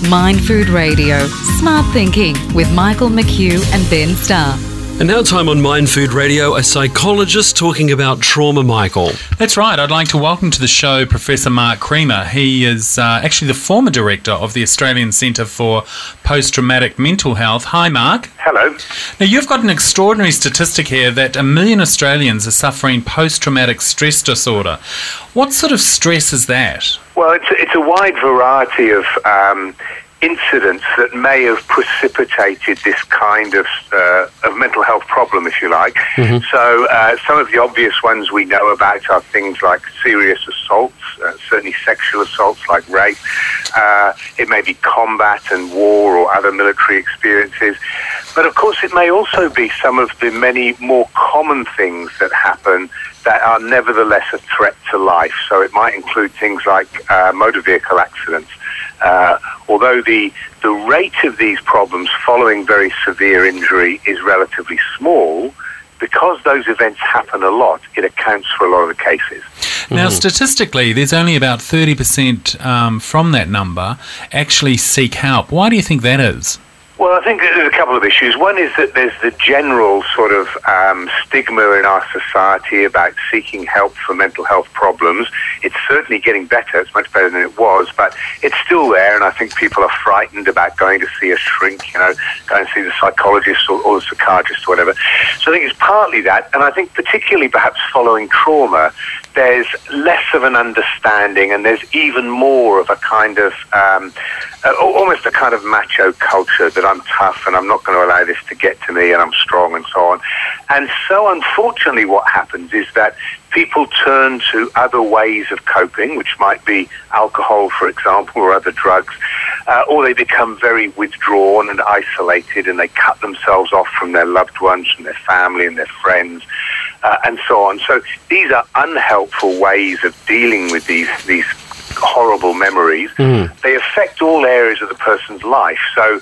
Mind Food Radio, Smart Thinking with Michael McHugh and Ben Starr. And now time on Mind Food Radio, a psychologist talking about trauma, Michael. That's right. I'd like to welcome to the show Professor Mark Creamer. He is actually the former director of the Australian Centre for Post-Traumatic Mental Health. Hi, Mark. Hello. Now, you've got an extraordinary statistic here that 1 million Australians are suffering post-traumatic stress disorder. What sort of stress is that? Well, it's a wide variety of incidents that may have precipitated this kind of mental health problem, if you like. Mm-hmm. So some of the obvious ones we know about are things like serious assaults, certainly sexual assaults like rape. It may be combat and war or other military experiences. But of course it may also be some of the many more common things that happen that are nevertheless a threat to life. So it might include things like motor vehicle accidents. Although the rate of these problems following very severe injury is relatively small, because those events happen a lot, it accounts for a lot of the cases. Now, statistically, there's only about 30% from that number actually seek help. Why do you think that is? Well, I think there's a couple of issues. One is that there's the general sort of stigma in our society about seeking help for mental health problems. It's certainly getting better. It's much better than it was, but it's still there, and I think people are frightened about going to see a shrink, going to see the psychologist or the psychiatrist or whatever. So I think it's partly that, and I think particularly perhaps following trauma, there's less of an understanding, and there's even more of a kind of almost a kind of macho culture that I'm tough and I'm not going to allow this to get to me and I'm strong and so on. And so unfortunately what happens is that people turn to other ways of coping, which might be alcohol, for example, or other drugs, or they become very withdrawn and isolated, and they cut themselves off from their loved ones, from their family and their friends, and so on. So these are unhelpful ways of dealing with these horrible memories. They affect all areas of the person's life. So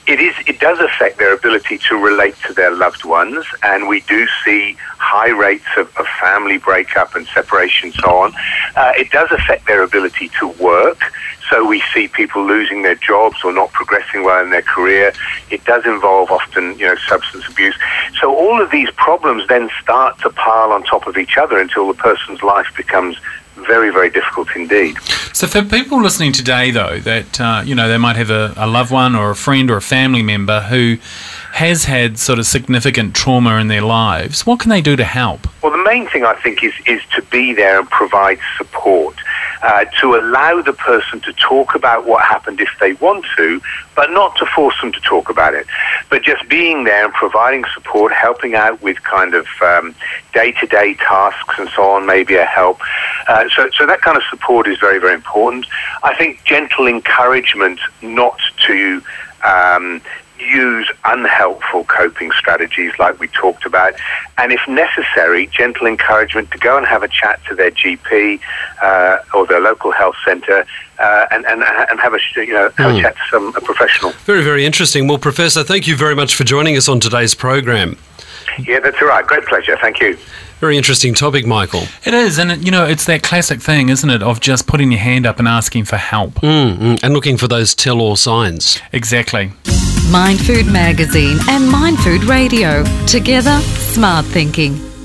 it does affect their ability to relate to their loved ones, and we do see high rates of family breakup and separation, so on. It does affect their ability to work. So we see people losing their jobs or not progressing well in their career. It does involve often, substance abuse. So all of these problems then start to pile on top of each other until the person's life becomes very, very difficult indeed. So for people listening today, though, that, they might have a loved one or a friend or a family member who has had sort of significant trauma in their lives, what can they do to help? Well, the main thing, I think, is to be there and provide support, to allow the person to talk about what happened if they want to, but not to force them to talk about it. But just being there and providing support, helping out with kind of day-to-day tasks and so on, maybe a help. So that kind of support is very, very important. I think gentle encouragement not to use unhelpful coping strategies like we talked about, and if necessary, gentle encouragement to go and have a chat to their GP or their local health centre and have a chat to a professional. Very, very interesting. Well, Professor, thank you very much for joining us on today's program. Yeah, that's all right. Great pleasure. Thank you. Very interesting topic, Michael. It is, and it's that classic thing, isn't it, of just putting your hand up and asking for help. And looking for those tell-all signs. Exactly. Mind Food Magazine and Mind Food Radio. Together, smart thinking.